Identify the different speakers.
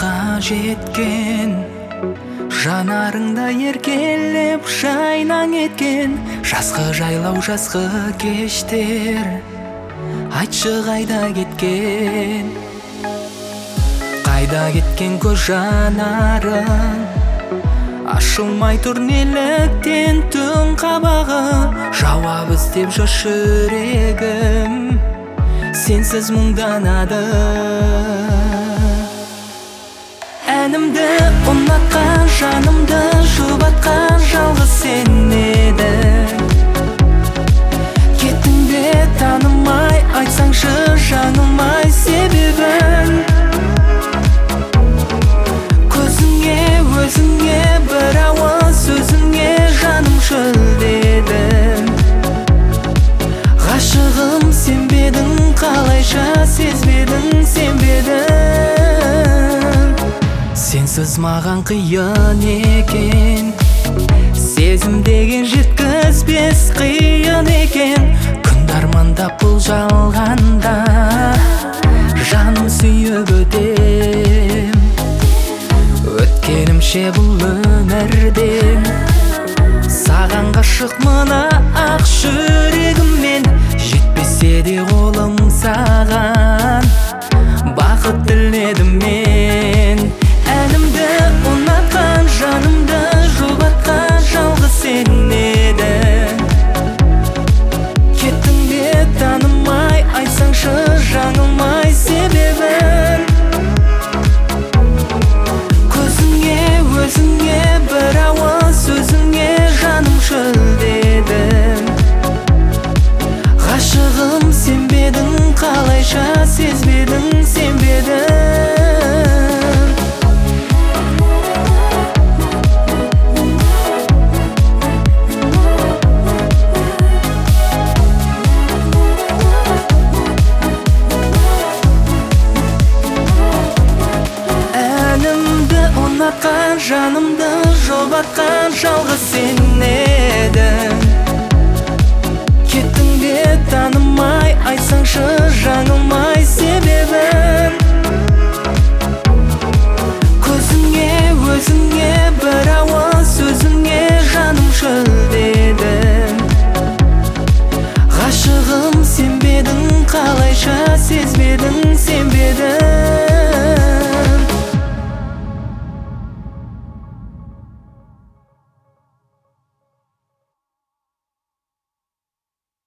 Speaker 1: арманға жеткен, жанарыңда еркелеп жайнаң еткен жазғы жайлау, жазғы кештер. Айтшы қайда кеткен, қайда кеткен көз жанарың? Ашылмай тұр неліктен түн қабағы, жауап іздеп жүр жүрегім, сенсіз мұңданады. Әнімді ұнатқан, жанымды жұбатқан жалғыз сен едің. Кеттің бе танымай, айтсаңшы жаңылмай себебін. Көзіңе, өзіңе, бір ауыз сөзіңе жаным шөлдедім. Ғашығым сен бе едің, қалайша сезбедің, сенбедің. Сенсіз маған қиын екен, сезім деген жеткізбес қиын екен. Күнді армандап бұл жалғанда жаным сүйіп өтем. Өткенімше бұл өмірден саған ғашық мына ақ жүрегіммен. Жетпесе де қолым саған бақыт тіледім мен. Әнімді ұнатқан, жанымды жұбатқан жалғыз сен едің. Кеттің бе танымай, айтсаңшы жаңылмай себебін. Көзіңе, өзіңе, бір ауыз сөзіңе жаным шөлдедім. Ғашығым сен бе едің, қалайша сезбедің, сенбедің. Жанымды жұбатқан жалғыз сен едің. Кеттің бе танымай, айтсаңшы жаңылмай себебін.